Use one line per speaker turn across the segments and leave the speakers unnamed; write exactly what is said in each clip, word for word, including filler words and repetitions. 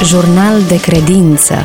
Jurnal de credință.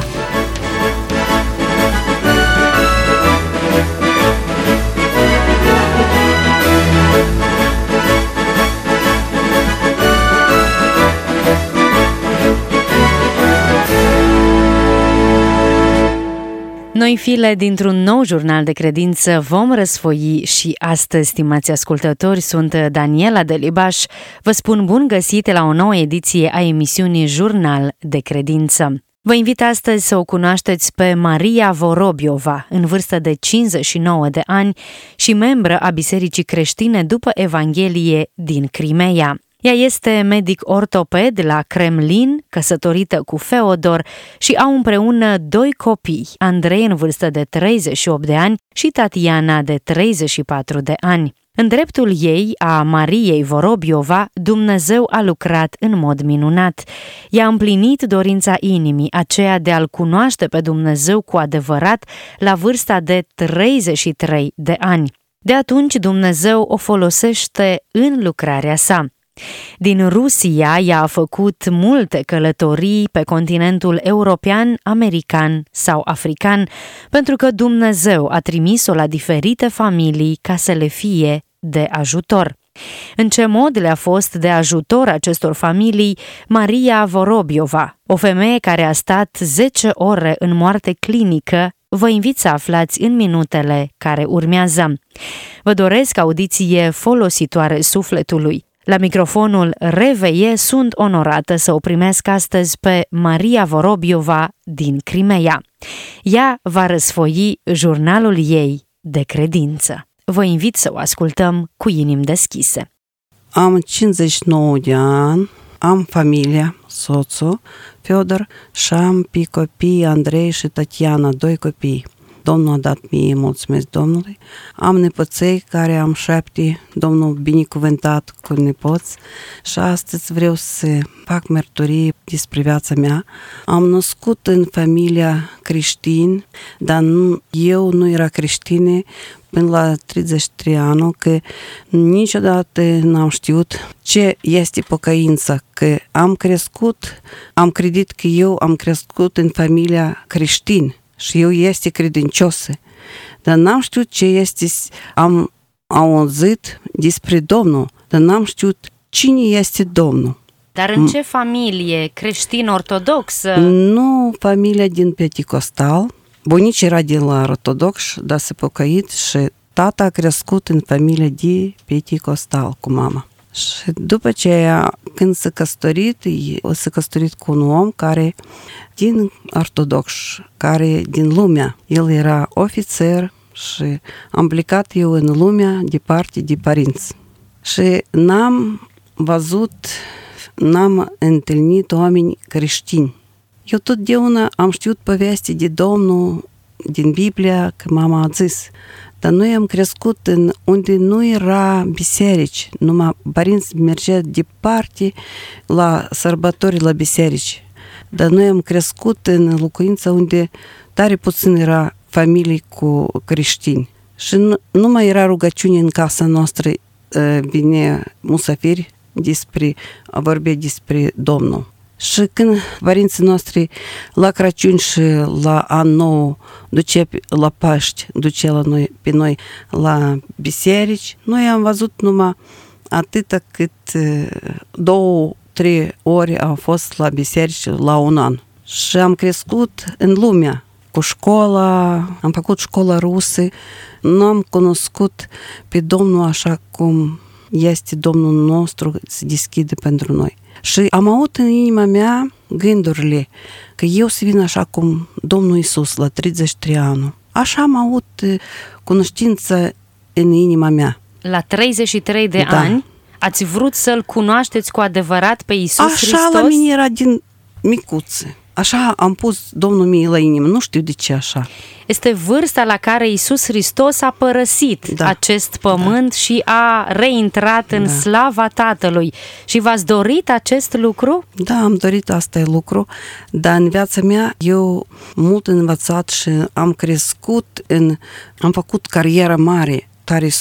Noi file dintr-un nou jurnal de credință vom răsfoi și astăzi, stimați ascultători, sunt Daniela Delibaș. Vă spun bun găsit la o nouă ediție a emisiunii Jurnal de credință. Vă invit astăzi să o cunoașteți pe Maria Vorobiova, în vârstă de cincizeci și nouă de ani și membră a Bisericii Creștine după Evanghelie din Crimeea. Ea este medic ortoped la Kremlin, căsătorită cu Feodor și au împreună doi copii, Andrei în vârstă de treizeci și opt de ani și Tatiana de treizeci și patru de ani. În dreptul ei, a Mariei Vorobiova, Dumnezeu a lucrat în mod minunat. I-a împlinit dorința inimii, aceea de a-L cunoaște pe Dumnezeu cu adevărat la vârsta de treizeci și trei de ani. De atunci Dumnezeu o folosește în lucrarea sa. Din Rusia, ea a făcut multe călătorii pe continentul european, american sau african, pentru că Dumnezeu a trimis-o la diferite familii ca să le fie de ajutor. În ce mod le-a fost de ajutor acestor familii Maria Vorobiova, o femeie care a stat zece ore în moarte clinică? Vă invit să aflați în minutele care urmează. Vă doresc audiție folositoare sufletului. La microfonul Reveie sunt onorată să o primesc astăzi pe Maria Vorobiova din Crimeea. Ea va răsfoi jurnalul ei de credință. Vă invit să o ascultăm cu inimi deschise.
Am cincizeci și nouă de ani, am familia, soțul, Feodor, și am pe copii, Andrei și Tatiana, doi copii. Domnul a dat mie, mulțumesc Domnului. Am nepoței care am șapte, Domnul binecuvântat cu nepoți și astăzi vreau să fac mărturie despre viața mea. Am născut în familia creștin, dar nu, eu nu era creștine până la treizeci și trei ani, că niciodată n-am știut ce este pocăința, că am crescut, am credit că eu am crescut în familia creștin. Și eu este credinciosă, dar n-am știut ce este, am auzit despre Domnul, dar n-am știut cine este Domnul.
Dar în ce familie? Creștin-ortodoxă?
Nu, familia din Pentecostal. Bunicii era de la ortodox, dar s-a pocăit și tata a crescut în familie de Pentecostal cu mama. Și după aceea, când s-a căsătorit, s-a căsătorit cu un om care din ortodox, care din lumea. El era ofițer și am plecat eu în lumea departe de părinți. Și n-am văzut, n-am întâlnit oameni creștini. Eu totdeauna am știut povestea de Domnul din Biblia, că mama a zis. Dar noi am crescut în unde nu era biserici, numai părinți mergea departe la sărbători, la biserici. Dar noi am crescut în locuința unde tare puțin era familii cu creștini. Și nu, nu mai era rugăciune în casa noastră, vine musafiri despre, a vorbi despre Domnul. Și când părinții noștri la Crăciun și la An Nou duce la Paști, duce la noi, pe noi la biserici, noi am văzut numai atâta cât două, trei ori am fost la biserici la un an. Și am crescut în lumea, cu școala, am făcut școala rusă, nu am cunoscut pe Domnul așa cum este Domnul nostru, se deschide pentru noi. Și am avut în inima mea gândurile că eu să vin așa cum Domnul Iisus la treizeci și trei ani. Așa am avut cunoștință în inima mea.
La treizeci și trei de
da.
ani ați vrut să-L cunoașteți cu adevărat pe Iisus
așa
Hristos?
Așa la mine era din micuță. Așa am pus Domnul mie la inimă, nu știu de ce așa.
Este vârsta la care Iisus Hristos a părăsit da. acest pământ da. și a reintrat în da. slava Tatălui. Și v-ați dorit acest lucru?
Da, am dorit asta lucru, dar în viața mea eu mult învățat și am crescut, în, am făcut carieră mare, tare sus.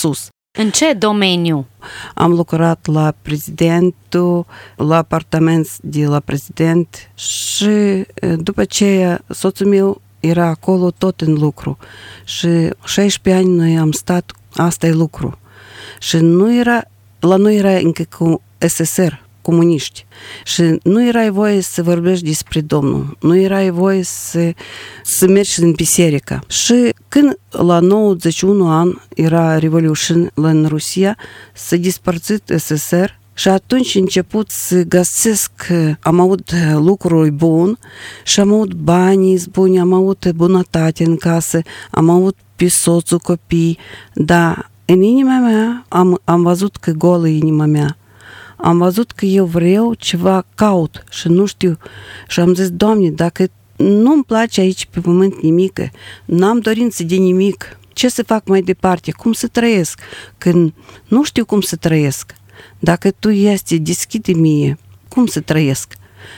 În ce domeniu?
Am lucrat la prezidentul, la apartament de la prezident și după aceea soțul meu era acolo tot în lucru. Și șaisprezece ani noi am stat, asta e lucru. Și nu era, la noi era încă cu S S R, comuniști. Și nu erai voie să vorbești despre Domnul, nu erai voie să, să mergi în biserică. Și când la nouăzeci și unu ani era Revoluție în Rusia, s-a dispărțit S S R și atunci a început să găsesc, am avut lucruri bune și am avut banii buni, am avut bunătate în casă, am avut pe soțul, copii, dar în inima mea am, am văzut că golă inima mea. Am văzut că eu vreau ceva, caut și nu știu. Și am zis, Doamne, dacă nu-mi place aici pe pământ nimic, n-am dorință de nimic, ce să fac mai departe? Cum să trăiesc? Când nu știu cum să trăiesc. Dacă Tu este, deschide mie, cum să trăiesc?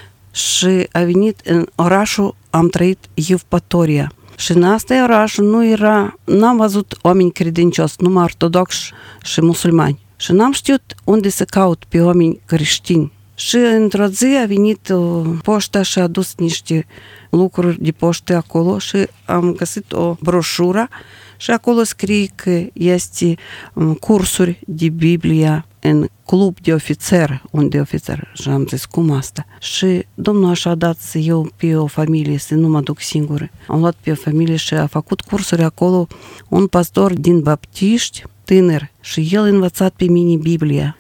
Și a venit în orașul, am trăit Evpatoria. Și în asta orașul nu era, n-am văzut oameni credincioși, numai ortodoxi și musulmani. Și n-am știut unde să caut pe oameni creștini. Și într-o zi a venit poșta și a adus niște lucruri de poștă acolo și am găsit o broșură și acolo scrie că este cursuri de Biblia în club de ofițer, unde ofițer. Și am zis, cum asta? Și Domnul așa a dat să eu pe o familie, să nu mă duc singură. Am luat pe o familie și a făcut cursuri acolo un pastor din baptiști, tânăr, și el a învățat pe mine Biblia.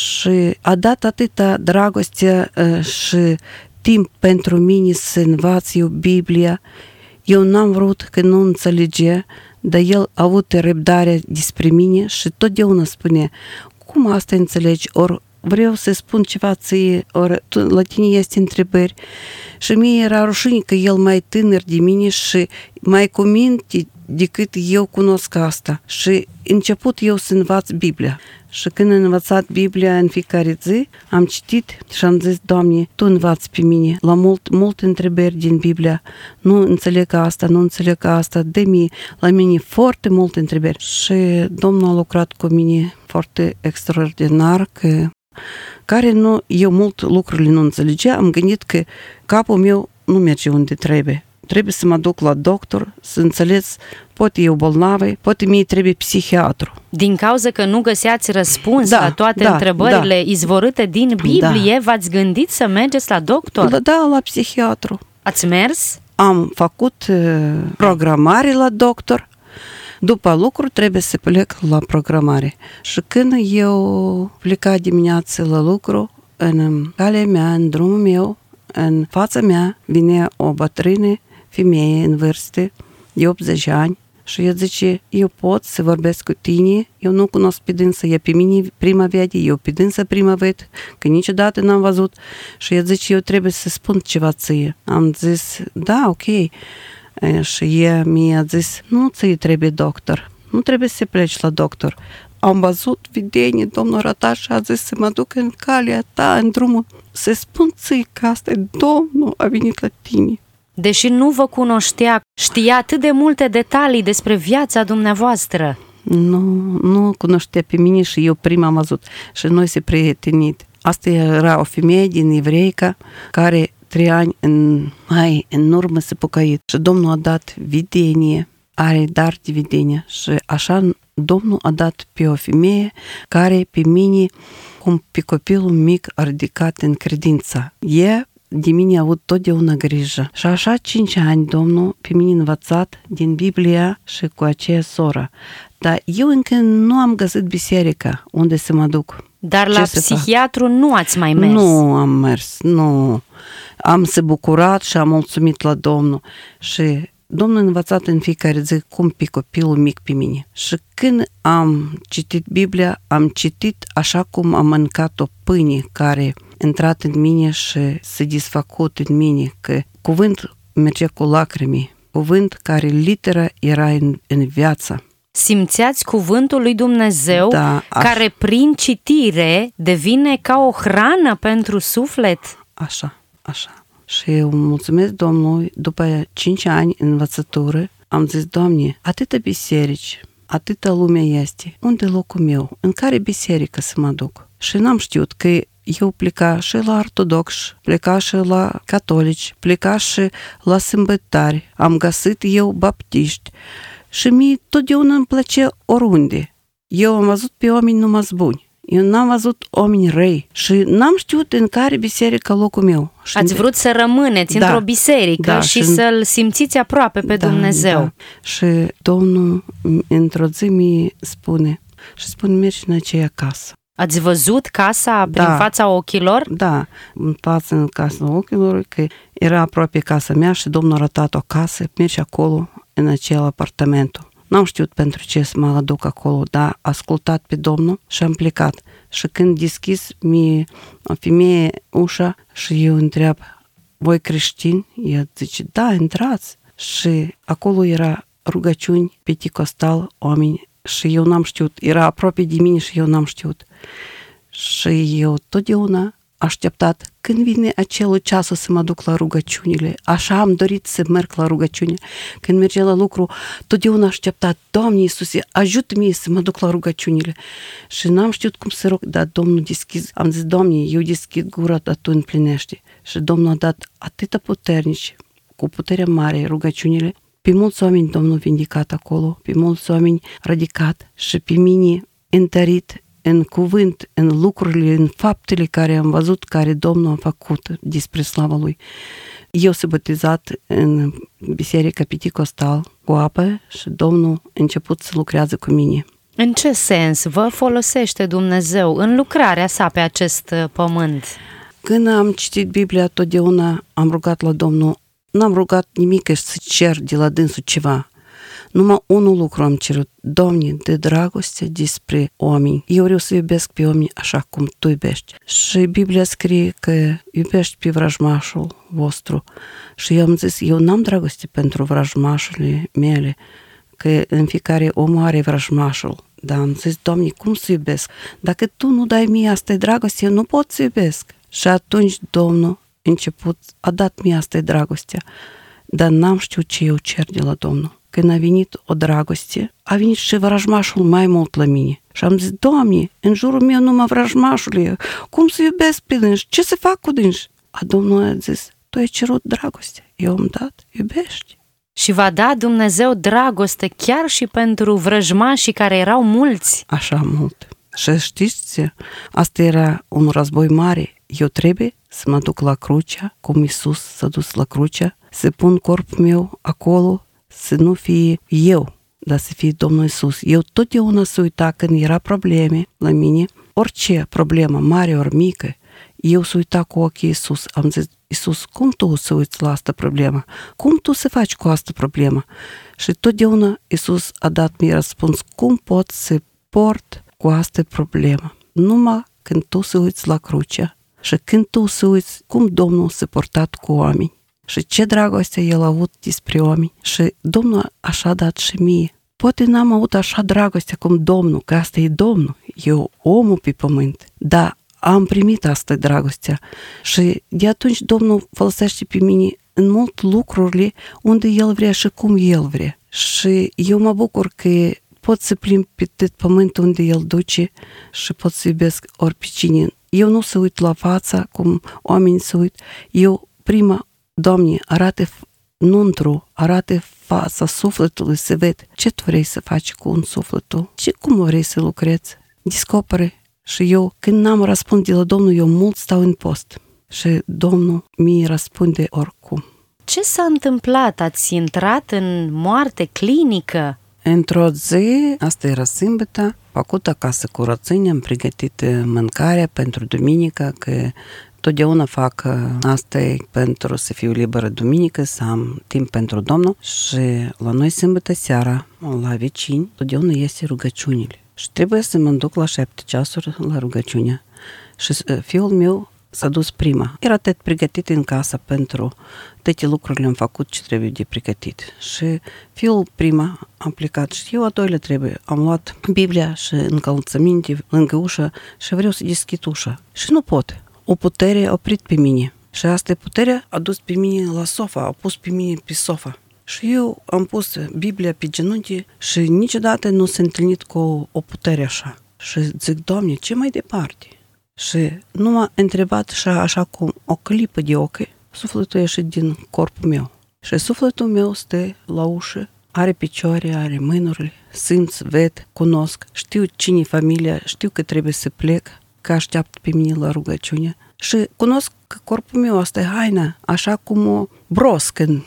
Și a dat atâta dragoste și timp pentru mine să învăț eu Biblia. Eu n-am vrut că nu înțelege, dar el a avut răbdare despre mine și totdeauna spune, cum asta înțelegi? Ori vreau să spun ceva ție, ori la tine este întrebări. Și mie era rușine că el mai tânăr de mine și mai cu minte decât eu cunosc asta. Și început eu să învăț Biblia. Și când am învățat Biblia în fiecare zi, am citit și am zis, Doamne, Tu învați pe mine la mult, multe întrebări din Biblia. Nu înțeleg asta, nu înțeleg asta, de mie, la mine foarte multe întrebări. Și Domnul a lucrat cu mine foarte extraordinar, că care nu, eu mult lucrurile nu înțelegea, am gândit că capul meu nu merge unde trebuie. Trebuie să mă duc la doctor, să înțeleg, poate eu bolnavă, poate mie trebuie psihiatru.
Din cauza că nu găseați răspuns
da,
la toate
da,
întrebările
da.
izvorâte din Biblie, da. V-ați gândit să mergeți la doctor?
Da, da, la psihiatru.
Ați mers?
Am făcut uh, programare la doctor. După lucru trebuie să plec la programare. Și când eu pleca dimineața la lucru, în calea mea, în drumul meu, în fața mea, vine o bătrână femeie în vârstă de optzeci ani și eu zice, eu pot să vorbesc cu tine, eu nu cunosc pe dânsă, e pe mine prima vede, eu pe dânsă prima ved, că niciodată n-am văzut și eu zice, eu trebuie să spun ceva ție. Am zis, da, ok. E, și ea mi-a zis, nu ți trebuie doctor, nu trebuie să pleci la doctor. Am văzut videnie, domnul Rataș a zis să mă duc în calea ta, în drumul, să spun ție că asta e Domnul a venit la tine.
Deși nu vă cunoștea, știa atât de multe detalii despre viața dumneavoastră.
Nu, nu cunoștea pe mine și eu prima am văzut și noi se prietenit. Asta era o femeie din Evreica care trei ani în mai în urmă se pocăit și Domnul a dat videnie, are dar de videnie și așa Domnul a dat pe o femeie care pe mine, cum pe copilul mic, a ridicat în credința. E de mine a avut totdeauna grijă. Și așa cinci ani Domnul pe mine învățat din Biblia și cu aceea soră. Dar eu încă nu am găsit biserica unde să mă duc.
Dar la psihiatru nu ați mai mers?
Nu am mers, nu. Am se bucurat și am mulțumit la Domnul. Și Domnul a învățat în fiecare zi cum pe copilul mic pe mine. Și când am citit Biblia, am citit așa cum am mâncat o pâine care a intrat în mine și s-a desfăcut în mine, că cuvânt merge cu lacrimi, cuvânt care litera era în, în viață.
Simțeați cuvântul lui Dumnezeu,
da,
care prin citire devine ca o hrană pentru suflet?
Așa, așa. Și eu mulțumesc Domnului, după cinci ani în învățătură, am zis, Doamne, atâtea biserici, atâta lume este. Unde e locul meu? În care biserică să mă duc? Și n-am știut că eu pleca și la ortodoxi, pleca și la catolici, pleca și la sâmbătari. Am găsit eu baptiști. Și mie totdeauna îmi plăcea oriunde. Eu am văzut pe oameni numai buni. Eu n-am văzut oameni răi și n-am știut în care biserică locul meu. Și
ați vrut să rămâneți da, într-o biserică da, și, și să-L simțiți aproape pe da, Dumnezeu. Da.
Și Domnul într-o zi mi spune, și spune, mergi în aceea casă.
Ați văzut casa prin
da,
fața ochilor?
Da, în fața în casa ochilor, că era aproape casa mea și Domnul a arătat o casă, mergi acolo, în acel apartamentul. N-am știut pentru ce să mă aduc acolo, dar am ascultat pe Domnul și am plecat. Și când deschis mie o femeie ușa și eu întreb, voi creștini? El zice, da, intrați. Și acolo era rugăciuni, penticostal, oameni. Și eu n-am știut, era aproape de mine și eu n-am știut. Și eu totdeauna așteptat când vine acel ceas să mă duc la rugăciunile. Așa am dorit să merg la rugăciune. Când mergea la lucru, totdeauna așteptat, Doamne Iisuse, ajută-mă să mă duc la rugăciunile. Și n-am știut cum să rog, dar Domnul deschis. Am zis, Doamne, eu deschid gura, dar Tu împlinești. Și Domnul a dat atâta puternici, cu putere mare, rugăciunile. Pe mulți oameni Domnul vindicat acolo, pe mulți oameni radicat și pe mine întărit în cuvânt, în lucrurile, în faptele care am văzut, care Domnul a făcut despre slava Lui. Eu s-am botezat în biserica penticostal cu apă și Domnul a început să lucrează cu mine.
În ce sens vă folosește Dumnezeu în lucrarea sa pe acest pământ?
Când am citit Biblia, totdeauna am rugat la Domnul, n-am rugat nimic să cer de la dânsul ceva. Numai unul lucru am cerut, Doamne, de dragoste despre oameni. Eu vreau să iubesc pe oameni așa cum Tu iubești. Și Biblia scrie că iubești pe vrăjmașul vostru. Și eu am zis, eu n-am dragoste pentru vrăjmașurile mele, că în fiecare om are vrăjmașul. Dar am zis, Doamne, cum să iubesc? Dacă Tu nu dai mie asta dragoste, eu nu pot să iubesc. Și atunci Domnul început, a dat mie asta dragostea. Dar n-am știut ce eu cer de la Domnul. Când a venit o dragoste, a venit și vrăjmașul mai mult la mine. Și am zis, Doamne, în jurul meu numai vrăjmașule, cum să iubesc pe dânsi? Ce să fac cu dânsi? A Domnul a zis, Tu ai cerut dragoste. Eu am dat, iubești.
Și v-a dat Dumnezeu dragoste chiar și pentru vrăjmașii care erau mulți?
Așa mult. Și știți, asta era un război mare. Eu trebuie să mă duc la crucea, cum Iisus s-a dus la crucea, să pun corpul meu acolo, să nu fie eu, dar să fie Domnul Iisus. Eu totdeauna să uita când era probleme la mine, orice problemă, mare ori mică, eu să uita cu ochii Iisus. Am zis, Iisus, cum Tu să uiți la asta problemă? Cum Tu să faci cu asta problemă? Și totdeauna Iisus a dat mie răspuns, cum pot să port cu asta problemă? Numai când Tu să uiți la crucea și când Tu să uiți cum Domnul s-a portat cu oameni. Și ce dragoste El a avut despre oameni. Și Domnul așa a dat și mie. Poate n-am avut așa dragoste cum Domnul, că asta e Domnul, eu omul pe pământ. Dar am primit asta dragostea. Și de atunci Domnul folosește pe mine în mult lucrurile unde El vrea și cum El vrea. Și eu mă bucur că pot să plimb pe tot pământul unde El duce și pot să iubesc ori pe cine. Eu nu se uit la fața cum oamenii se uit. Eu prima, Doamne, arată nuntru, arată fața sufletului să ved ce Tu vrei să faci cu un sufletul, ce cum vrei să lucrezi. Descopere. Și eu, când n-am răspuns de la Domnul, eu mult stau în post. Și Domnul mi răspunde oricum.
Ce s-a întâmplat? Ați intrat în moarte clinică?
Într-o zi, asta era sâmbătă, făcut acasă curățenie, am pregătit mâncarea pentru duminică, că totdeauna fac asta pentru să fiu liberă duminică, să am timp pentru Domnul. Și la noi sâmbătă seara, la vecini, totdeauna este rugăciunile. Și trebuie să mă duc la șapte ceasuri la rugăciune. Și fiul meu s-a dus prima. Era tot pregătit în casă pentru toate lucrurile am făcut ce trebuie de pregătit. Și fiul prima am plecat și eu a doilea trebuie. Am luat Biblia și încălțăminte lângă ușă și vreau să deschid ușa. Și nu pot. O putere a oprit pe mine. Și asta puterea a dus pe mine la sofa, a pus pe mine pe sofa. Și eu am pus Biblia pe genunchi și niciodată nu s-a întâlnit cu o putere așa. Și zic, Doamne, ce mai departe? Și nu m-a întrebat și așa cum o clipă de ochi, sufletul a ieșit din corpul meu. Și sufletul meu stă la ușă, are picioare, are mâinile, simț, ved, cunosc, știu cine e familia, știu că trebuie să plec, că așteaptă pe mine la rugăciune. Și cunosc că corpul meu asta e haina, așa cum o broscă,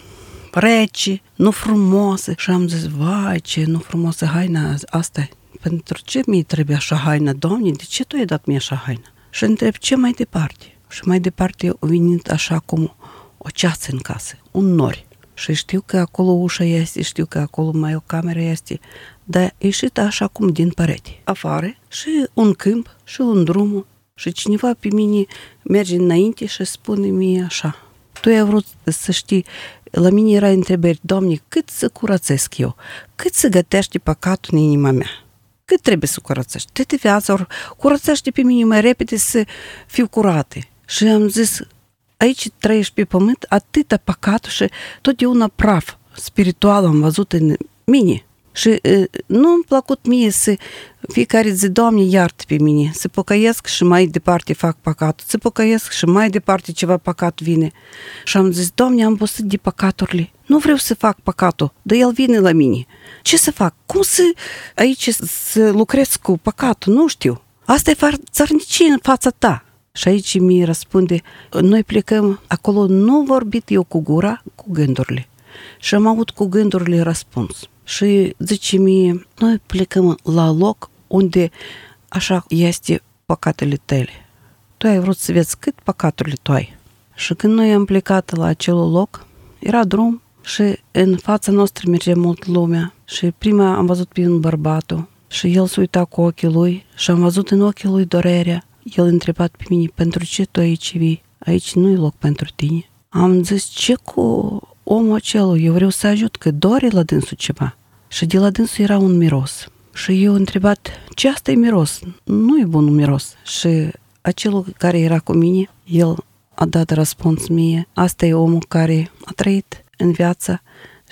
rece, nu frumoasă. Și am zis, vai, ce nu frumoasă haina asta e. Pentru ce mi trebuie așa haină, Doamne? De ce Tu ai dat mie așa haină? Și întreb, ce mai departe? Și mai departe eu venit așa cum o ceață în casă, un nori. Și știu că acolo ușa este, știu că acolo mai o cameră este, dar ieșit așa cum din perete. Afară și un câmp și un drum și cineva pe mine merge înainte și spune mie așa, Tu ai vrut să știi, la mine era întrebări, Doamne, cât să curățesc eu? Cât să gătește păcatul în inima mea? Cât trebuie să curățești? Toată viața, ori curățește pe mine mai repede să fiu curate. Și am zis, aici trăiești pe pământ atâta păcatul și totdeauna praf spiritual am văzut în mine. Și e, nu îmi plăcut mie să fiecare zi, Doamne, iartă pe mine, să pocăiesc și mai departe fac păcatul, să pocăiesc și mai departe ceva păcat vine. Și am zis, Doamne, am obosit de păcaturile, nu vreau să fac păcatul, dar el vine la mine. Ce să fac? Cum să aici să lucrez cu păcatul? Nu știu. Asta e țărnicie în fața ta. Și aici mi răspunde, noi plecăm, acolo nu vorbit eu cu gura, cu gândurile. Și am avut cu gândurile răspuns. Și zice mie, noi plecăm la loc unde așa este păcatele tale. Tu ai vrut să vezi cât păcaturile tu ai. Și când noi am plecat la acel loc, era drum și în fața noastră mergea mult lumea. Și prima am văzut pe un bărbatul și el se uita cu ochii lui și am văzut în ochii lui durerea. El a întrebat pe mine, pentru ce tu aici vii? Aici nu e loc pentru tine. Am zis, ce cu omul acela? Eu vreau să ajut, că doare la dânsul ceva. Și de la dânsul era un miros. Și eu am întrebat, ce asta e miros? Nu e bun un miros. Și acelul care era cu mine, el a dat răspuns mie, asta e omul care a trăit în viață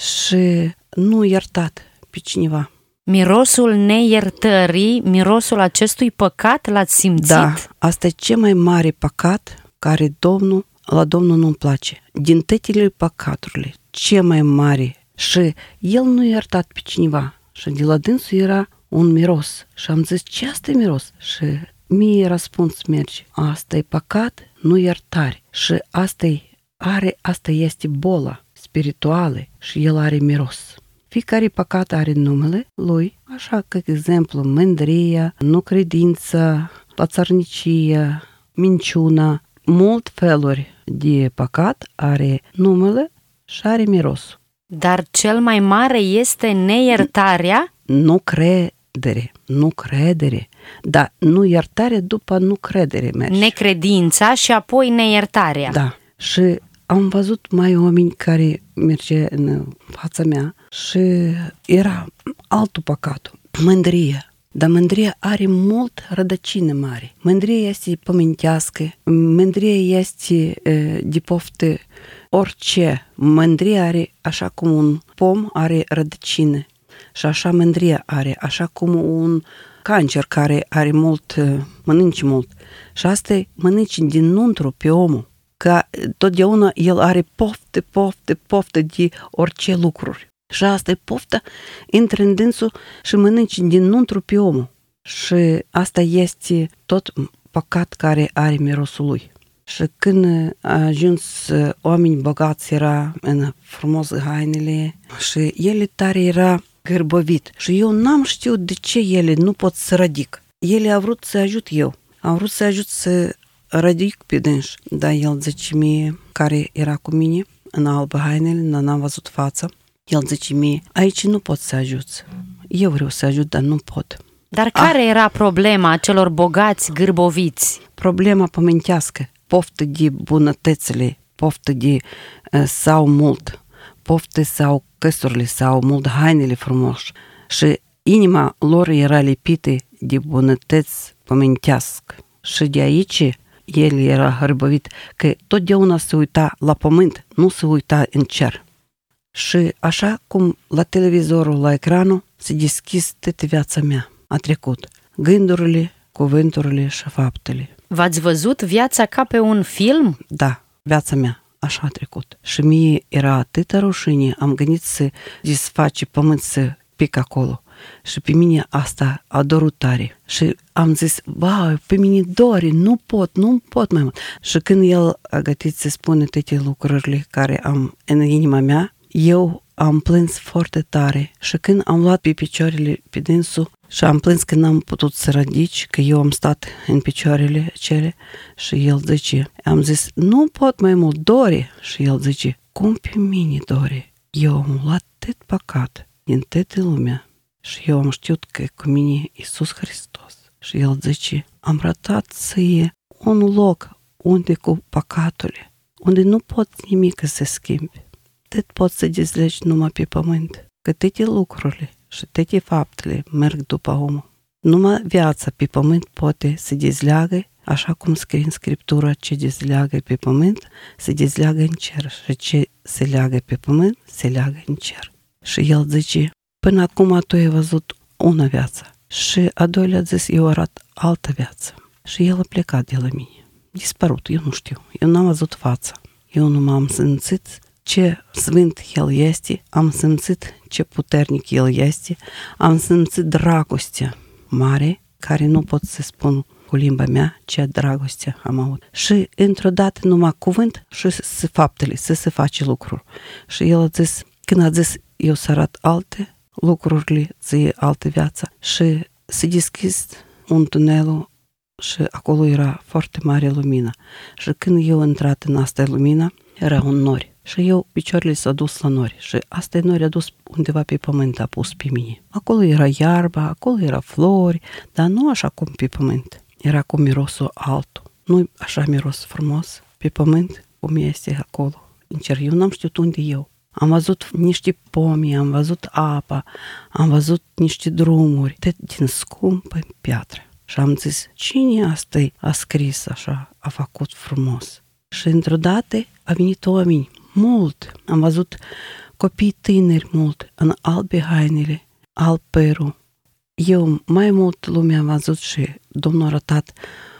și nu iertat pe cineva.
Mirosul neiertării, mirosul acestui păcat l-ați simțit?
Da, asta e cel mai mare păcat care Domnul, la Domnul nu-mi place. Din tătile păcaturile, cel mai mare. Și el nu iertat pe cineva. Și de la dânsul era un miros. Și am zis, ce asta e miros? Și mie răspuns merge, asta e păcat, nu iertare. Și asta, e, are, asta este boala spirituală și el are miros. Fiecare păcat are numele lui, așa că, exemplu, mândria, nu credința, pațărnicia, minciuna, mult feluri de păcat are numele și are miros.
Dar cel mai mare este neiertarea?
Nu credere, nu credere, dar nu iertare după nu credere merge.
Necredința și apoi neiertarea.
Da, și am văzut mai oameni care merge în fața mea și era altul păcatul, mândria. Dar mândria are mult rădăcină mare. Mândria este pământească, mândria este de poftă orice. Mândria are așa cum un pom are rădăcină și așa mândria are, așa cum un cancer care are mult, mănânci mult. Și asta e mănânci dinăuntru pe omul, că totdeauna el are poftă, poftă, poftă de orice lucruri. Și asta e pofta, intră în dânsul și mănânci dinăuntru pe omul. Și asta este tot păcat care are mirosul lui. Și când a ajuns oameni bogați, era în frumos hainele și ele tare era gârbovit. Și eu n-am știut de ce ele nu pot să ridic. Ele au vrut să ajut eu. Am vrut să ajut să ridic pe dânsi. Dar el zice mie, care era cu mine, în albă hainele, n-am văzut fața. El zice mie, aici nu pot să ajuți. Eu vreau să ajut, dar nu pot.
Dar care ah. era problema celor bogați gârboviți?
Problema pământească, poftă de bunătățile, poftă de uh, sau mult, poftă sau căsurile sau mult hainele frumoși. Și inima lor era lipită de bunătăți pământească. Și de aici el era hărbăvit, că totdeauna se uita la pământ, nu se uita în cer. Și așa cum la televizorul, la ecranul, se deschis toată viața mea. A trecut gândurile, cuvânturile și faptele.
V-ați văzut viața ca pe un film?
Da, viața mea așa a trecut. Și mie era atâta rușine, am gândit să desface pământ, să pic acolo. Și pe mine asta a dorut tare. Și am zis, wow, pe mine dori, nu pot, nu pot mai mult. Și când el a gătit să spune toate lucrurile care am în inima mea, eu am plâns foarte tare. Și când am luat pe picioarele pe dânsul și am plâns că n-am putut să ridic, că eu am stat în picioarele cele și el zice, am zis, nu pot mai mult, dori. Și el zice, cum pe mine dori? Eu am luat tot păcat din toată lumea. Și eu am știut că cu mine Iisus Hristos. Și el zice, am ratat să e un loc unde cu păcatule, unde nu pot nimic să se schimbi. Tot pot să dezlegi numai pe pământ. Că toate lucrurile și toate faptele merg după omul. Numai viața pe pământ poate să dezleagă, așa cum scrie în Scriptură, ce dezleagă pe pământ, se dezleagă în cer. Și ce se leagă pe pământ, se leagă în cer. Și el zice, până acum tu ai văzut una viață. Și a doilea zis, eu arat altă viață. Și el a plecat de la mine. Dispărut, eu nu știu. Eu n-am văzut fața. Eu nu m-am simțit ce sfânt el este, am simțit ce puternic el este, am simțit dragostea mare, care nu pot să spun cu limba mea ce dragoste am avut. Și într-o dată numai cuvânt și faptele, să se face lucruri. Și el a zis, când a zis, eu să arat alte lucrurile, ție altă viață. Și se deschis un tunel și acolo era foarte mare lumină. Și când eu intrat în asta lumină, era un nori. Și eu, picioarele s-au dus la nori. Și asta nori a dus undeva pe pământ, a pus pe mine. Acolo era iarba, acolo era flori, dar nu așa cum pe pământ. Era cu mirosul altul. Nu așa miros frumos pe pământ, cum este acolo. În cer, eu n-am știut unde eu. Am văzut niște pomi, am văzut apa, am văzut niște drumuri, tot din scumpă piatră. Și am zis, cine asta a scris așa, a făcut frumos? Și într-o dată a venit oameni, mult. Am văzut copii tineri mult, în albe hainele, alb părul. Eu mai mult lume am văzut și Domnul a arătat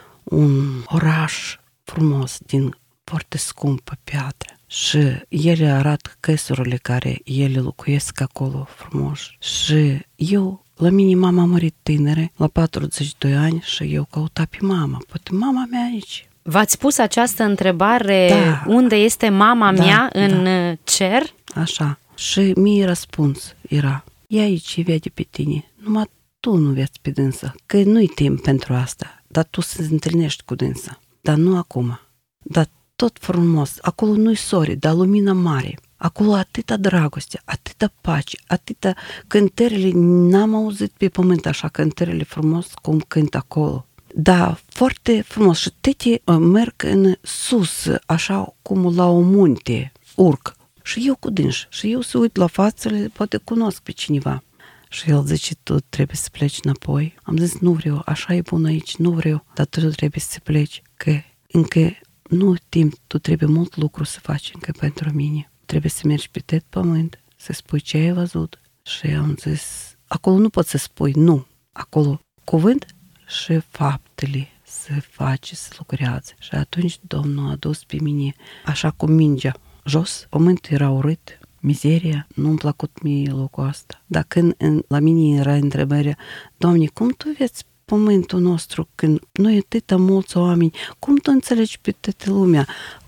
un oraș frumos din foarte scumpă piatră. Și ele arată căsurile care ele locuiesc acolo frumos. Și eu, la mine mama a murit tânără, la patruzeci și doi ani, și eu căuta pe mama. Poate mama mea aici.
V-ați pus această întrebare,
da. Unde
este mama
da,
mea în
da.
cer?
Așa. Și mie răspuns era, e aici, vede pe tine, numai tu nu vezi pe dânsa, că nu-i timp pentru asta, dar tu să te întâlnești cu dânsa. Dar nu acum. Dar tot frumos, acolo nu-i sori, dar lumină mare. Acolo atâta dragoste, atâta pace, atâta cântările, n-am auzit pe pământ așa cântările frumos cum cânt acolo. Da, foarte frumos și tete merg în sus, așa cum la o munte, urc. Și eu cu dânși, și eu să uit la fațele, poate cunosc pe cineva. Și el zice, tu trebuie să pleci înapoi. Am zis, nu vreau, așa e bun aici, nu vreau, dar tu trebuie să pleci, că încă nu timp, tu trebuie mult lucru să faci încă pentru mine. Trebuie să mergi pe tot pământ, să spui ce ai văzut. Și am zis, acolo nu poți să spui nu, acolo cuvânt și faptele să faci, să lucrează. Și atunci Domnul a dus pe mine așa cu mingea jos, pământul era urât, mizeria, nu-mi plăcut mie locul ăsta. Dar când în, la mine era întrebarea, Doamne, cum tu vezi pământul nostru când noi atâta mulți oameni, cum tu înțelegi pe toată lumea?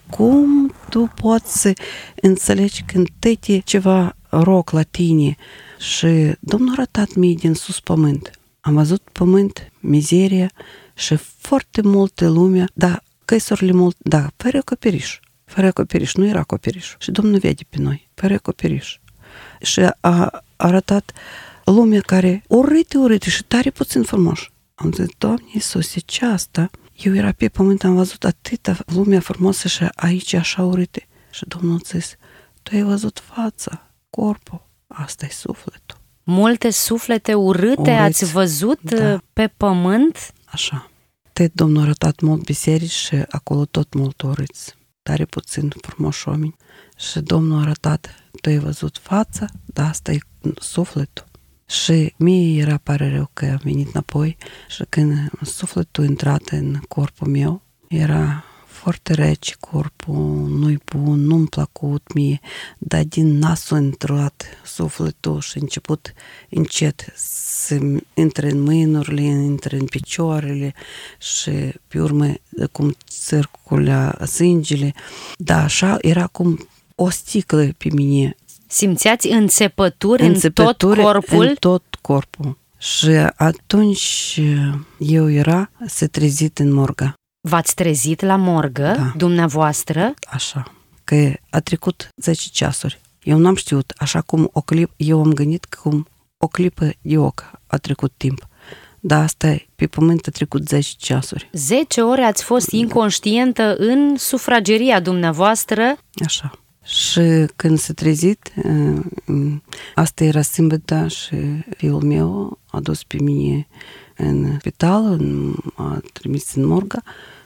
Cum tu poți să înțelegi când tăte ceva rog la tine? Și Domnul a arătat mie din sus pământ. Am văzut pământ, mizeria și foarte multe lumea, dar căsurile mult, da, fără acoperiș. Fără acoperiș, nu era acoperiș. Și Domnul vede pe noi, fără acoperiș. Și a arătat lumea care urâte, urâte și tare puțin frumos. Am zis, Doamne Iisuse, ce asta? Eu era pe pământ, am văzut atâta lumea frumoasă și aici așa urâte. Și Domnul a zis, tu ai văzut fața, corpul, asta e sufletul.
Multe suflete urâte Ureți. Ați văzut da. Pe pământ?
Așa. Tot Domnul a arătat mult biserici și acolo tot mult urâți. tare puțin frumoși oameni. Și Domnul a arătat, tu ai văzut fața, dar asta e sufletul. Și mie era pare rău că am venit înapoi și când sufletul a intrat în corpul meu, era foarte rece corpul, nu-i bun, nu-mi plăcut mie, dar din nasul a intrat sufletul și a început încet să intre în mâinurile, intre în picioarele și pe urmă cum circulea sângele, dar așa era cum o sticlă pe mine.
Simțeați înțepături,
înțepături
în tot corpul?
În tot corpul. Și atunci eu era să trezit în morgă.
V-ați trezit la morgă,
da.
Dumneavoastră?
Așa, că a trecut zece ceasuri. Eu n-am știut, așa cum o clipă, eu am gândit cum o clipă de ochi a trecut timp. Dar asta pe pământ a trecut zece ceasuri.
zece ore ați fost inconștientă în sufrageria dumneavoastră?
Așa. Și când s-a trezit, asta era sâmbătă și fiul meu a dus pe mine în spital, a trimis în morgă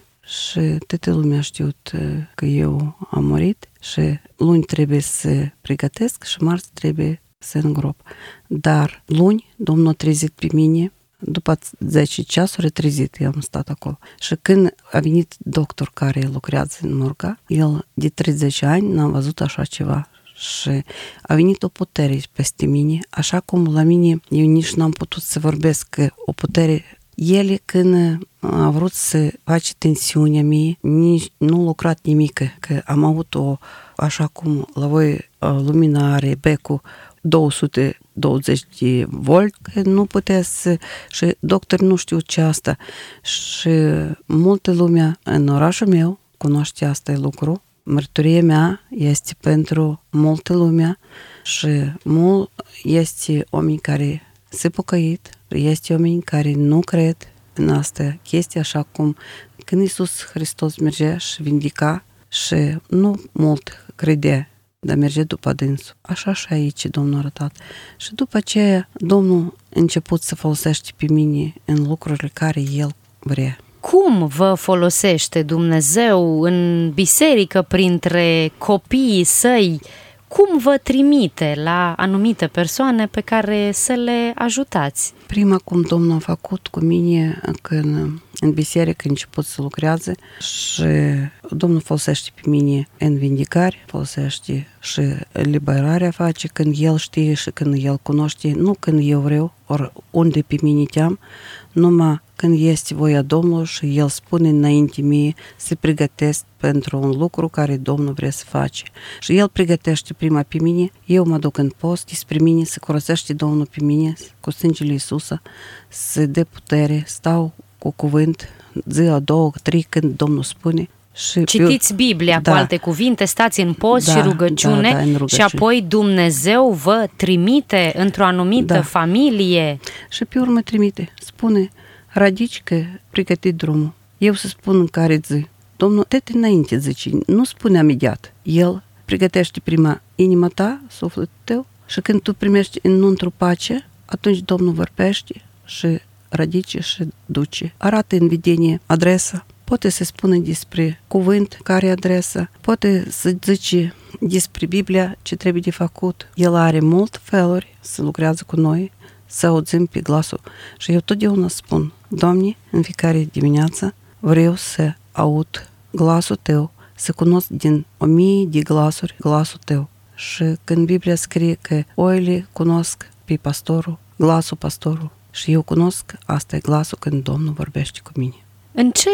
și toată lumea a știut că eu am murit și luni trebuie să pregătesc și marți trebuie să îngrop. Dar luni Domnul a trezit pe mine, după zece ceasuri a trezit, eu am stat acolo. Și când a venit doctor care lucrează în morgă, el de treizeci ani n-am văzut așa ceva. Și a venit o putere peste mine, așa cum la mine eu nici n-am putut să vorbesc, că o putere. Ele când a vrut să face tensiunea mie, nici nu lucrat nimic, că am avut o, așa cum la voi luminare, becul, două sute douăzeci de volt, că nu putea să, și doctorii nu știu ce asta. Și multă lumea în orașul meu cunoaște asta lucru. Mărturia mea este pentru multă lumea și mult este oameni care se pocăit, este oameni care nu cred în asta chestie, așa cum când Iisus Hristos mergea și vindica și nu mult credea, dar merge după dânsul. Așa și aici Domnul a arătat. Și după aceea Domnul a început să folosește pe mine în lucrurile care El vrea.
Cum vă folosește Dumnezeu în biserică printre copiii săi? Cum vă trimite la anumite persoane pe care să le ajutați?
Prima cum Domnul a făcut cu mine când în biserică a început să lucreze și Domnul folosește pe mine în vindicare, folosește și liberarea face când El știe și când El cunoaște, nu când eu vreau, ori unde pe mine te-am, numai când este voia Domnului și El spune înainte mie să pregătesc pentru un lucru care Domnul vrea să face. Și El pregătește prima pe mine, eu mă duc în post, despre mine se curățește Domnul pe mine cu sângele Iisusa, să dă putere, stau cu cuvânt, ziua, două, trei, când Domnul spune. Și
citiți Biblia, da. Cu alte cuvinte, stați în post, da, și rugăciune,
da, da, în rugăciune
și apoi Dumnezeu vă trimite într-o anumită, da, familie.
Și pe urmă trimite, spune, Radică, pregăti drumul. Eu să spun în care zi. Domnul, te înainte zice, nu spune imediat. El pregătește prima inima ta, sufletul tău, și când tu primești înăuntru pace, atunci Domnul vorbește și radice și duce. Arată în vedenie adresa. Poate să spună despre cuvânt, care adresa. Poate să zice despre Biblia ce trebuie de făcut. El are mult feluri să lucrează cu noi, să auzim pe glasul. Și eu totdeauna spun, Doamne, în fiecare dimineață vreau să aud glasul Tău, să cunosc din o mie de glasuri glasul Tău. Și când Biblia scrie că oile cunosc pe pastorul, glasul pastorul, și eu cunosc, asta e glasul când Domnul vorbește cu mine.
În ce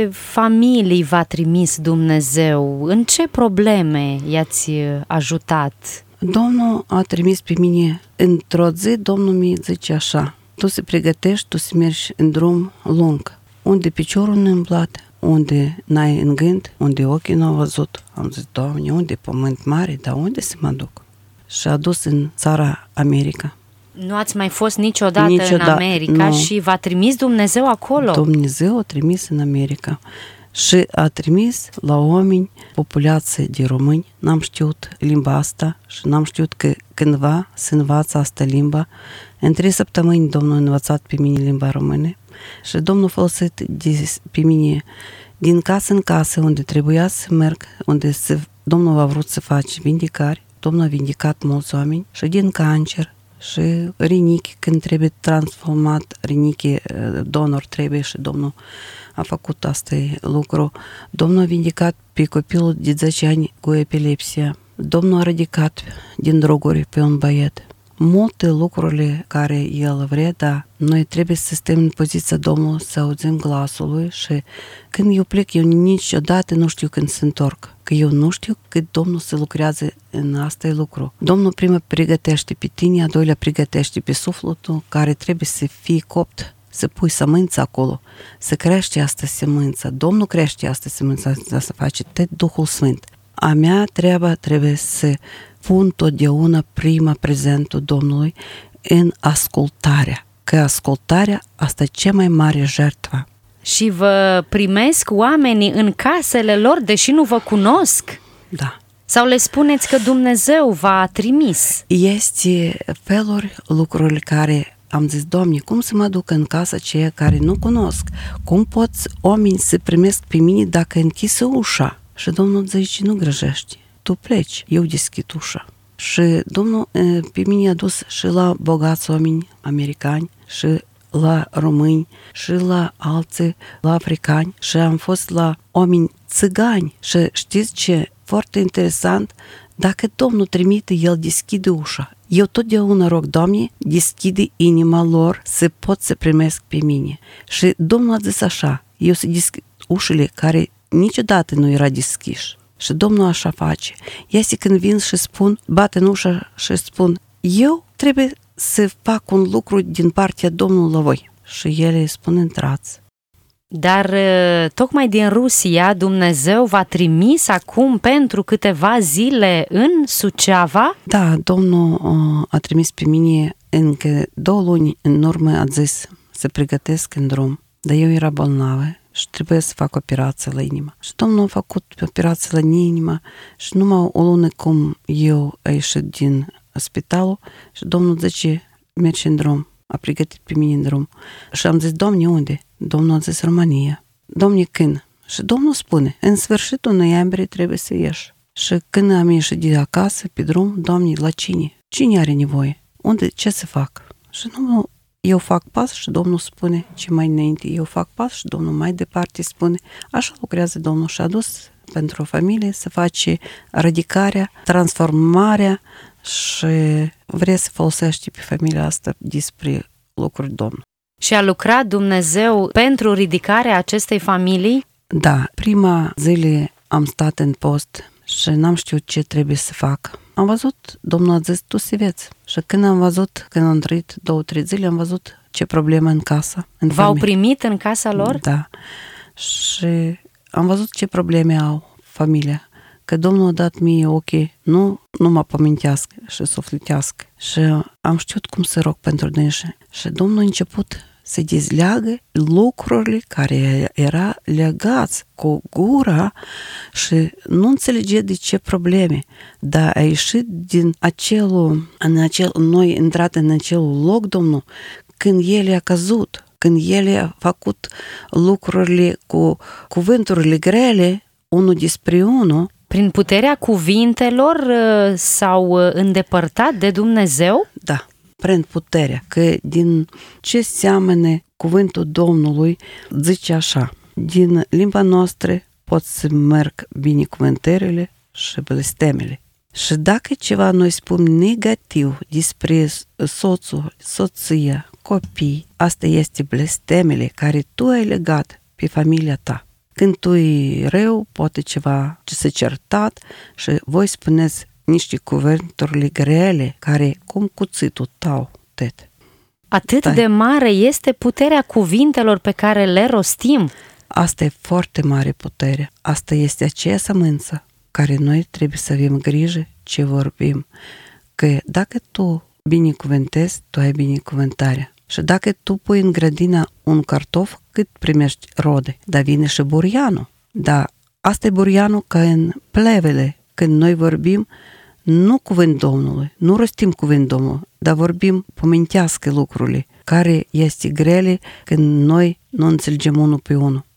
familii v-a trimis Dumnezeu? În ce probleme i-ați ajutat?
Domnul a trimis pe mine într-o zi, Domnul mi zice așa, tu se pregătești, tu să mergi în drum lung, unde piciorul nu îmblat, unde n-ai în gând, unde ochii n-au văzut. Am zis, Doamne, unde pământ mare, dar unde să mă duc? Și a dus în țara America.
Nu ați mai fost niciodată, niciodată în America, nu. Și v-a trimis Dumnezeu acolo?
Dumnezeu a trimis în America. Și a trimis la oameni populație de români. N-am știut limba asta și n-am știut că cândva se învață asta limba. În trei săptămâni Domnul a învățat pe mine limba română și Domnul a folosit de, pe mine din casă în casă, unde trebuia să merg, unde se, Domnul a vrut să faci vindicare, Domnul a vindicat mulți oameni și din cancer, și rinichi, când trebuie transformat, rinichi, donor trebuie și Domnul a făcut asta lucru. Domnul a vindicat pe copilul de zece ani cu epilepsie. Domnul a ridicat din droguri pe un băiet. Multe lucruri care El vrea, dar noi trebuie să stăm în poziția Domnului, să auzim glasul Lui și când eu plec, eu niciodată nu știu când se întorc. Că eu nu știu cât Domnul se lucrează în asta e lucru. Domnul prima pregătește pe tine, a doilea pregătește pe sufletul care trebuie să fie copt, să pui sămânța acolo, să crește asta sămânța. Domnul crește asta sămânța, să face tot Duhul Sfânt. A mea treaba trebuie să pun totdeauna prima prezentul Domnului în ascultarea. Că ascultarea asta e cea mai mare jertfă.
Și vă primesc oamenii în casele lor, deși nu vă cunosc?
Da.
Sau le spuneți că Dumnezeu v-a trimis?
Este feluri, lucruri care am zis, Doamne, cum să mă duc în casa aceia care nu cunosc? Cum poți oamenii să primesc pe mine dacă închisă ușa? Și Domnul zice, nu grăjești, tu pleci, eu deschid ușa. Și Domnul pe mine a dus și la bogați oameni americani și la români și la alții, la africani și am fost la oameni țigani. Și știți ce? Foarte interesant, dacă Domnul trimite, El deschide ușa. Eu totdeauna rog, Doamne, deschide inima lor să pot să primesc pe mine. Și Domnul a zis așa, eu să deschid ușile care niciodată nu era deschis. Și Domnul așa face. Este când vin și spun, bate în ușa și spun, eu trebuie să fac un lucru din partea Domnului la voi. Și ele spun, intrați.
Dar tocmai din Rusia Dumnezeu v-a trimis acum pentru câteva zile în Suceava?
Da, Domnul a trimis pe mine încă două luni în urmă, a zis să pregătesc în drum. Dar eu era bolnavă și trebuie să fac operație la inimă. Și Domnul a făcut operație la inimă și numai o lună cum eu a ieșit din spitalul și Domnul zice, mergi în drum. A pregătit pe mine în drum. Și am zis, Doamne, unde? Domnul a zis, România. Doamne, când? Și Domnul spune, în sfârșitul noiembrie trebuie să ieși. Și când am ieșit de acasă, pe drum, Doamne, la cine? Cine are nevoie? Unde? Ce să fac? Și Domnul, eu fac pas și Domnul spune, ce mai înainte, eu fac pas și Domnul mai departe spune. Așa lucrează Domnul și a dus pentru o familie să face ridicarea, transformarea și vrea să folosește pe familia asta despre lucruri Domnului.
Și a lucrat Dumnezeu pentru ridicarea acestei familii?
Da, prima zile am stat în post și n-am știut ce trebuie să fac. Am văzut, Domnul a zis, tu să vezi. Și când am văzut, când am trăit două, trei zile, am văzut ce problemă în casă. În
V-au
familie.
primit în casa lor?
Da. Și am văzut ce probleme au familia. Că Domnul a dat mie ochii, nu numai pămintească și sufletească. Și am știut cum să rog pentru dânsi. Și Domnul a început să dezleagă lucrurile care era legați cu gura și nu înțelege de ce probleme. Dar a ieșit din acel, în acel, noi intrat în acel loc, Domnul, când El a căzut, când El a făcut lucrurile cu cuvânturile grele, unul despre unul.
Prin puterea cuvintelor s-au îndepărtat de Dumnezeu?
Da, prin puterea, că din ce seamănă cuvântul Domnului zice așa, din limba noastră pot să merg binecuvântările și blestemele. Și dacă ceva noi spun negativ despre soțul, soția, copii, asta este blestemele care tu ai legat pe familia ta. Când tu e rău, poate ceva ce s-a certat și voi spuneți niște cuvânturi grele care cum cuțitul tău, tet.
Atât da. De mare este puterea cuvintelor pe care le rostim.
Asta e foarte mare putere. Asta este aceea sămânță care noi trebuie să avem grijă ce vorbim. Că dacă tu binecuvântezi, tu ai binecuvântarea. Și dacă tu pui în grădina un cartof, cât primești rode? Dar vine și burianul. Dar asta e burianul ca în plevele. Când noi vorbim, nu cuvânt Domnului, nu rostim cuvânt Domnului, dar vorbim pomintească lucrurile, care este grele când noi nu înțelegem unul pe unul.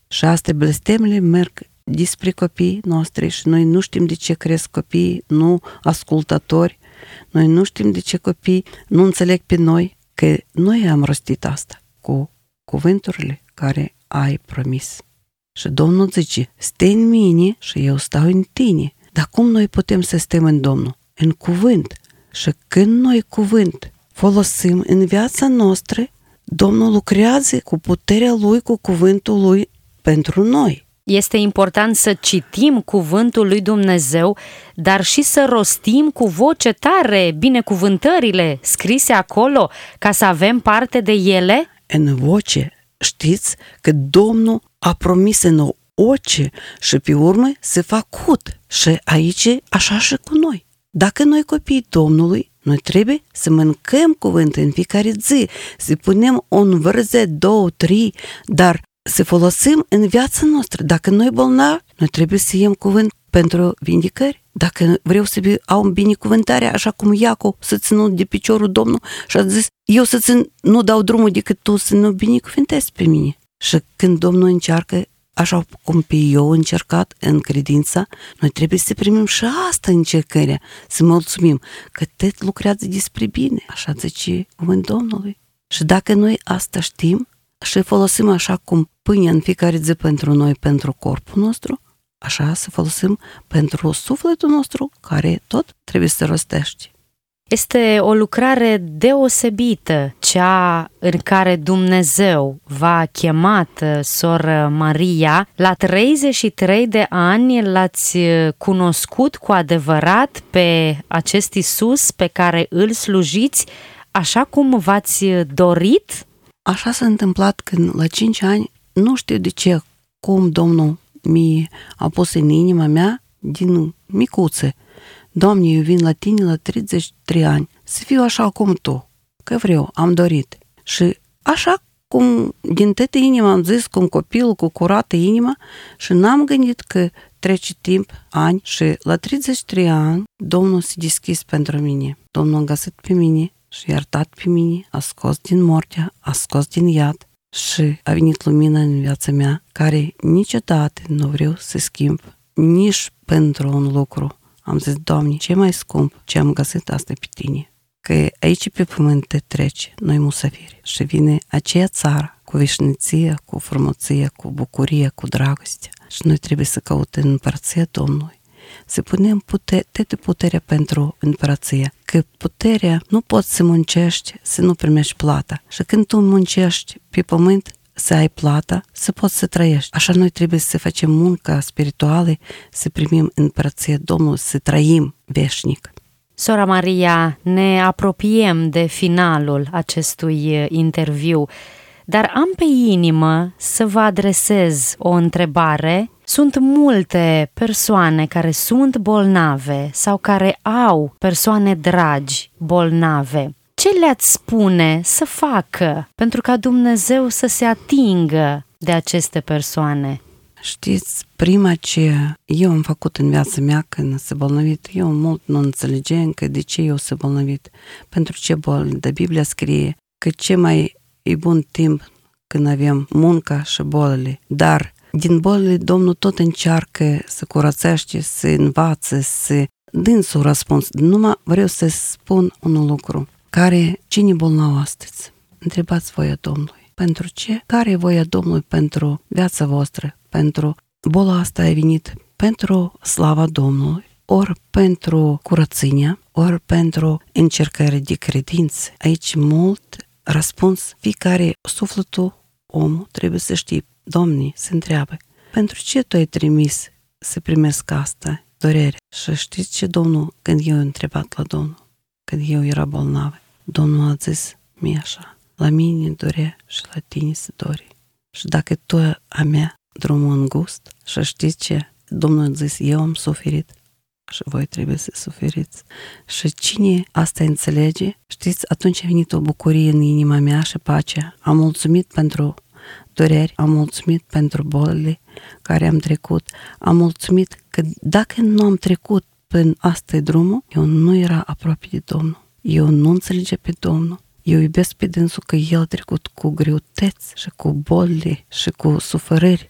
Și astea blestemele merg despre copiii noștri și noi nu știm de ce cresc copiii nu ascultători, noi nu știm de ce copiii nu înțeleg pe noi, că noi am rostit asta cu cuvânturile care ai promis. Și Domnul zice, stai în mine și eu stau în tine. Dar cum noi putem să stăm în Domnul? În cuvânt. Și când noi cuvânt folosim în viața noastră, Domnul lucrează cu puterea Lui, cu cuvântul Lui pentru noi.
Este important să citim cuvântul lui Dumnezeu, dar și să rostim cu voce tare binecuvântările scrise acolo, ca să avem parte de ele?
În voce, știți că Domnul a promis în oce și pe urmă se făcut. Și aici așa și cu noi. Dacă noi copiii Domnului, noi trebuie să mâncăm cuvânt în fiecare zi, să punem un verset, două, trei, dar să folosim în viața noastră. Dacă noi bolnavi, noi trebuie să iem cuvânt pentru vindicări. Dacă vreau să au binecuvântare, așa cum Iacov s-a ținut de piciorul Domnului și a zis, eu să țin, nu dau drumul decât tu să nu binecuvântezi pe mine. Și când Domnul încearcă, așa cum pe eu încercat în credința, noi trebuie să primim și asta încercarea, să mulțumim că tot lucrează despre bine, așa zice cuvânt Domnului. Și dacă noi asta știm și folosim așa cum pâinea în fiecare zi pentru noi, pentru corpul nostru, așa să folosim pentru sufletul nostru, care tot trebuie să rostește.
Este o lucrare deosebită, cea în care Dumnezeu v-a chemat, soră Maria. La treizeci și trei de ani l-ați cunoscut cu adevărat pe acest Iisus pe care îl slujiți, așa cum v-ați dorit?
Așa s-a întâmplat când la cinci ani, nu știu de ce, cum Domnul mi-a pus în inima mea, din micuță, Doamne, eu vin la tine la treizeci și trei ani, să fiu așa cum tu, că vreau, am dorit. Și așa cum din toată inima am zis, cum copilul cu curată inima, și n-am gândit că trece timp, ani, și la treizeci și trei ani Domnul s-a deschis pentru mine. Domnul a găsit pe mine și a iertat pe mine, a scos din moartea, a scos din iad și a venit lumină în viața mea, care niciodată nu vreau să schimb, nici pentru un lucru. Am zis, Doamne, ce mai scump ce am găsit asta pe tine? Că aici pe pământ te trece, noi musafiri, și vine aceea țară cu veșnicie, cu frumuție, cu bucurie, cu dragoste. Și noi trebuie să căutăm împărăția Domnului, să punem pute- toată puterea pentru împărăție, că puterea nu poți să muncești să nu primești plata. Și când tu muncești pe pământ, să ai plata, să poți să trăiești. Așa noi trebuie să facem munca spirituală, să primim împărăția Domnului, să trăim veșnic.
Sora Maria, ne apropiem de finalul acestui interviu, dar am pe inimă să vă adresez o întrebare. Sunt multe persoane care sunt bolnave sau care au persoane dragi bolnave. Ce le-ați spune să facă pentru ca Dumnezeu să se atingă de aceste persoane?
Știți, prima ce eu am făcut în viața mea când s-a bolnăvit, eu mult nu înțelegeam că de ce eu s-a bolnăvit, pentru ce boli. De Biblia scrie că ce mai e bun timp când avem munca și bolile, dar din bolile Domnul tot încearcă să curățește, să învață, să dânsul răspuns. Numai vreau să spun un lucru. Care, cine bolnav astăzi? Întrebați voia Domnului. Pentru ce? Care e voia Domnului pentru viața voastră? Pentru boala asta a venit pentru slava Domnului, ori pentru curățenia, ori pentru încercare de credință. Aici mult răspuns, fiecare sufletul omul trebuie să știe. Domnii se întreabă, pentru ce tu ai trimis să primesc asta, durere? Și știți ce Domnul, când eu am întrebat la Domnul, când eu era bolnavă, Domnul a zis mie așa, la mine dore și la tine se dore. Și dacă tu a mea drumul îngust, și știți ce? Domnul a zis, eu am suferit și voi trebuie să suferiți. Și cine asta înțelege, știți, atunci a venit o bucurie în inima mea și pacea. Am mulțumit pentru dureri, am mulțumit pentru bolile care am trecut, am mulțumit că dacă nu am trecut prin asta drumul, eu nu era aproape de Domnul. Eu nu înțelege pe Domnul. Eu iubesc pe dânsul că El a trecut cu greutăți și cu bolile și cu sufărări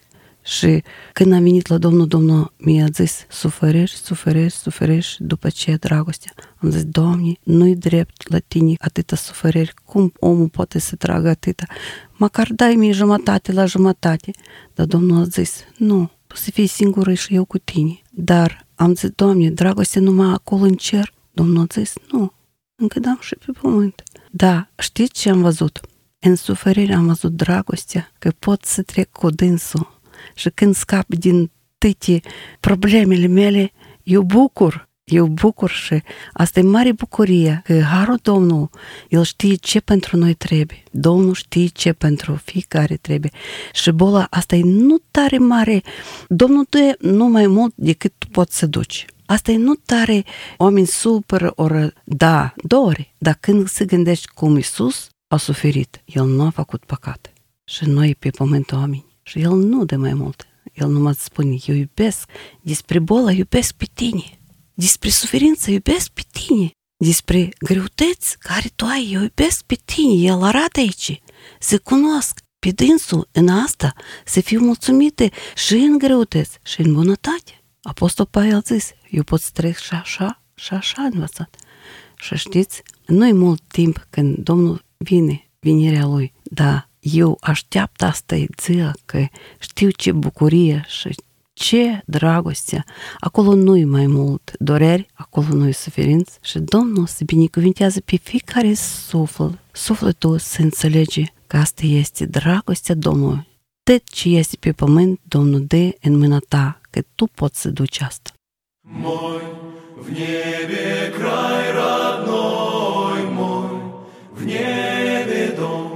Și când am venit la Domnul, Domnul mi-a zis, suferești, suferești, suferești, după ce dragostea. Am zis, Doamne, nu-i drept la tine atâta sufereri, cum omul poate să tragă atâta? Măcar dai mie jumătate la jumătate. Dar Domnul a zis, nu, tu să fii singură și eu cu tine. Dar am zis, Doamne, dragostea numai acolo în cer? Domnul a zis, nu, încă dam și pe pământ. Da, știți ce am văzut? În suferire am văzut dragostea, că pot să trec cu dânsul. Și când scap din toate problemele mele, eu bucur, eu bucur și asta e mare bucurie, că Harul Domnul, El știe ce pentru noi trebuie. Domnul știe ce pentru fiecare trebuie. Și boala asta e nu tare mare, Domnul dă nu mai mult decât tu poți să duci. Asta e nu tare, oameni super, ori da, dori, dar când se gândești cum Iisus a suferit, El nu a făcut păcat. Și noi pe pământ oameni. Și El nu dă mai mult. El numai spune, eu iubesc, despre boală iubesc pe tine, despre suferință iubesc pe tine, despre greutăți care tu ai, eu iubesc pe tine. El arată aici, să cunosc pe dânsul în asta, să fiu mulțumite și în greutăți și în bunătate. Apostol Pavel a zis, eu pot să trec și așa, și așa învățat. Și știți, nu-i mult timp când Domnul vine, venirea Lui, dar eu așteaptă asta e ziua, că știu ce bucurie și ce dragoste. Acolo nu-i mai mult dureri, acolo nu-i suferință și Domnul se binecuvintează pe fiecare suflet. Sufletul să înțelege că asta este dragostea Domnului. Tot ce este pe pământ, Domnul dă în mâna ta, că tu poți să duci asta.
Мой в небе край родной мой, в небе дом.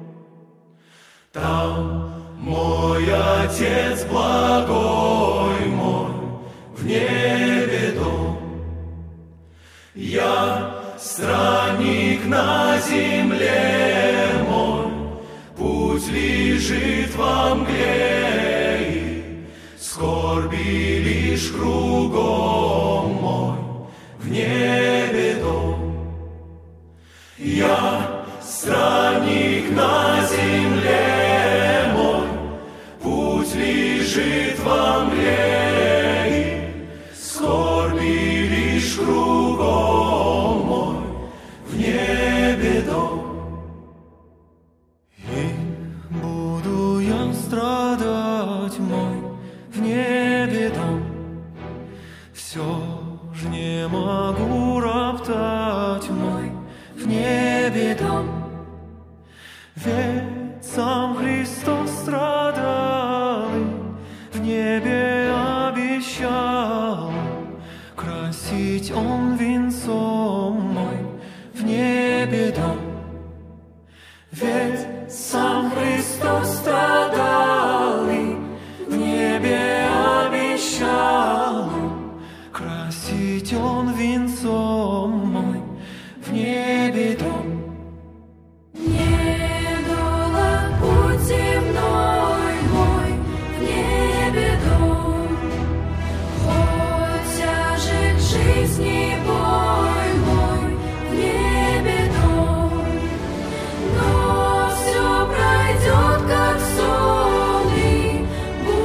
Там мой Отец благой мой, в небе дом. Я странник на земле мой, путь лежит во мгле, и скорби лишь кругом мой, в небе дом. Я странник на земле мой, путь лежит во мгле, и скорби лишь кругом мой, в небе дом. И буду я страдать мой, в небе дом. Все ж не могу роптать мой, в небе дом. Ведь сам Христос страдал и в небе обещал красить Он венцом мой, в небе дом. Ведь сам Христос страдал и в небе обещал красить Он венцом мой, в небе дом.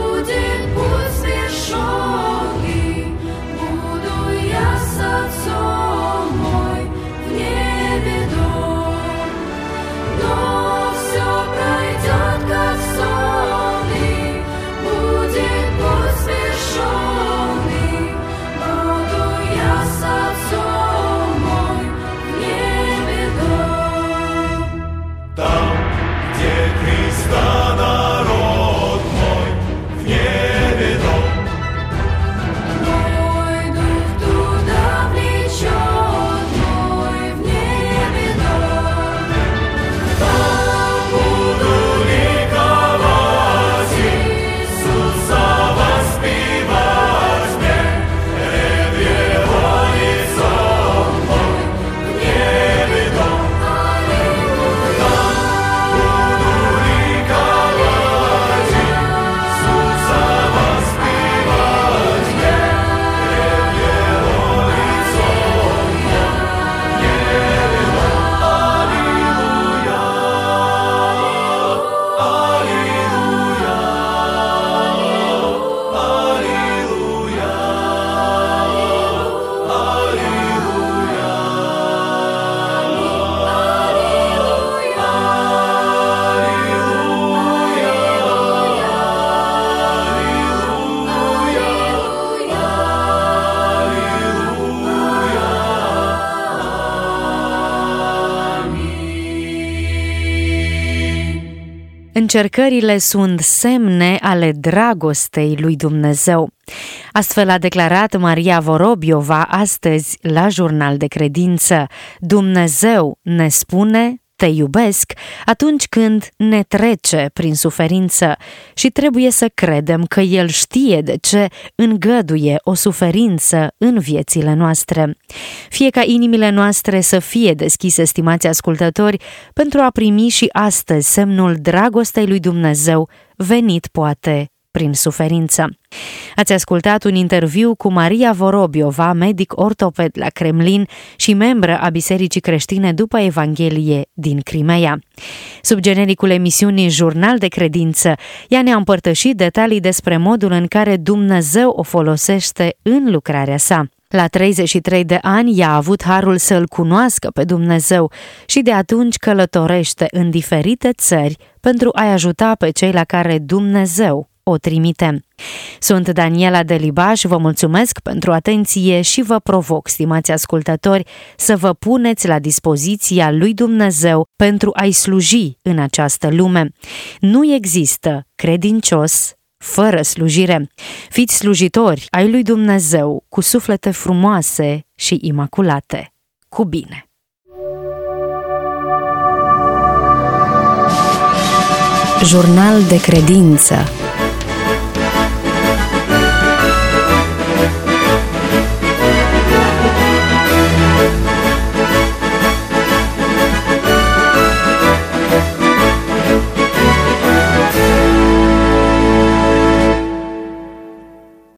Буду я с Отцом.
Încercările sunt semne ale dragostei lui Dumnezeu. Astfel a declarat Maria Vorobiova astăzi la Jurnal de Credință. Dumnezeu ne spune: te iubesc atunci când ne trece prin suferință și trebuie să credem că El știe de ce îngăduie o suferință în viețile noastre. Fie ca inimile noastre să fie deschise, stimați ascultători, pentru a primi și astăzi semnul dragostei lui Dumnezeu, venit poate prin suferință. Ați ascultat un interviu cu Maria Vorobiova, medic ortoped la Kremlin și membră a Bisericii Creștine după Evanghelie din Crimeea. Sub genericul emisiunii Jurnal de Credință, ea ne-a împărtășit detalii despre modul în care Dumnezeu o folosește în lucrarea sa. La treizeci și trei de ani, ea a avut harul să-L cunoască pe Dumnezeu și de atunci călătorește în diferite țări pentru a-i ajuta pe cei la care Dumnezeu o trimite. Sunt Daniela Delibaș, vă mulțumesc pentru atenție și vă provoc, stimați ascultători, să vă puneți la dispoziția lui Dumnezeu pentru a-i sluji în această lume. Nu există credincios fără slujire. Fiți slujitori ai lui Dumnezeu cu suflete frumoase și imaculate. Cu bine!
Jurnal de Credință.